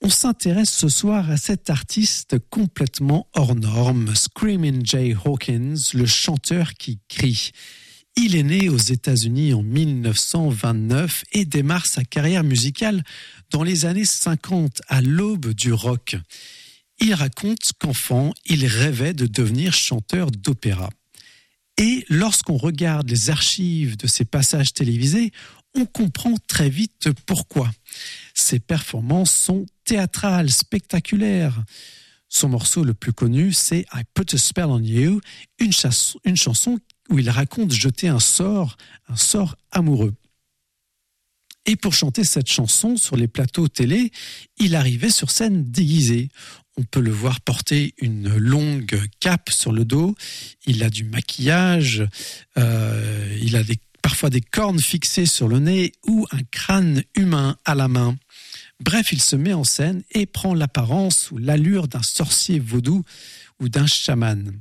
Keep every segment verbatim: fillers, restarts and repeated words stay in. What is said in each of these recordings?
On s'intéresse ce soir à cet artiste complètement hors norme, Screamin' Jay Hawkins, le chanteur qui crie. Il est né aux États-Unis en dix-neuf cent vingt-neuf et démarre sa carrière musicale dans les années cinquante, à l'aube du rock. Il raconte qu'enfant, il rêvait de devenir chanteur d'opéra. Et lorsqu'on regarde les archives de ses passages télévisés, on comprend très vite pourquoi. Ses performances sont théâtrales, spectaculaires. Son morceau le plus connu, c'est I Put a Spell on You, une, chas- une chanson où il raconte jeter un sort, un sort amoureux. Et pour chanter cette chanson sur les plateaux télé, il arrivait sur scène déguisé. On peut le voir porter une longue cape sur le dos, il a du maquillage, euh, il a des, parfois des cornes fixées sur le nez ou un crâne humain à la main. Bref, il se met en scène et prend l'apparence ou l'allure d'un sorcier vaudou ou d'un chaman.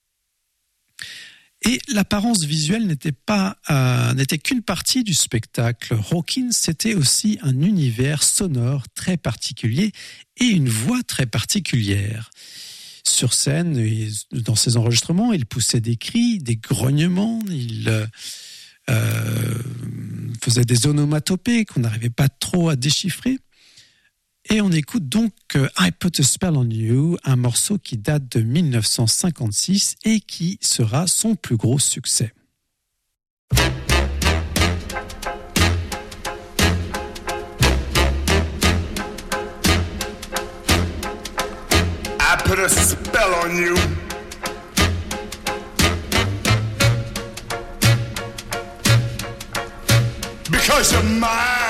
Et l'apparence visuelle n'était pas, euh, n'était qu'une partie du spectacle. Hawkins, c'était aussi un univers sonore très particulier et une voix très particulière. Sur scène, dans ses enregistrements, il poussait des cris, des grognements, il euh, faisait des onomatopées qu'on n'arrivait pas trop à déchiffrer. Et on écoute donc I Put a Spell on You, un morceau qui date de dix-neuf cent cinquante-six et qui sera son plus gros succès. I put a spell on you. Because you're mine.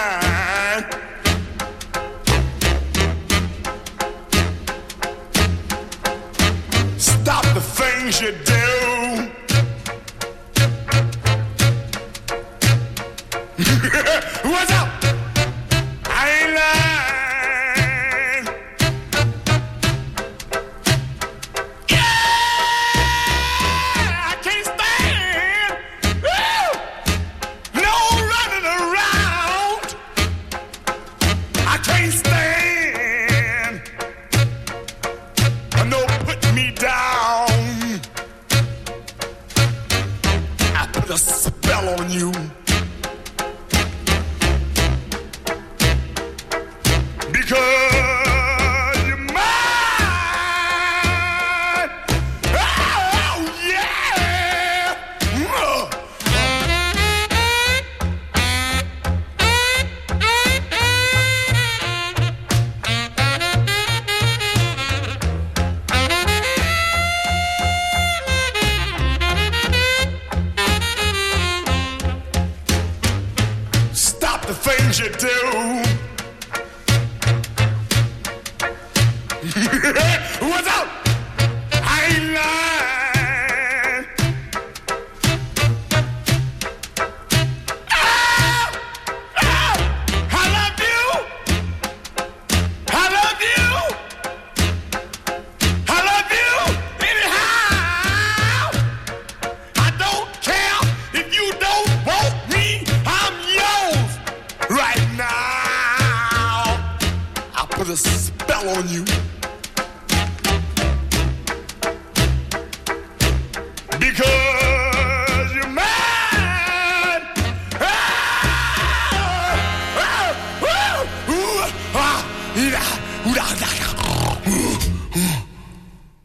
Stop the things you do. What's up? I ain't lying. Yeah, I can't stand. Woo! No running around. I can't stand. No put me down. I put a spell on you. Because you're mine. Oh, yeah. Uh. Stop the things you do. What's up? I ain't lying. Oh, oh, I love you. I love you. I love you anyhow. I don't care if you don't want me. I'm yours right now. I put a spell on you. Because you're mine. Ah, ah, ooh, ooh, ah, ooh, ah, ooh, ah, ooh, ooh.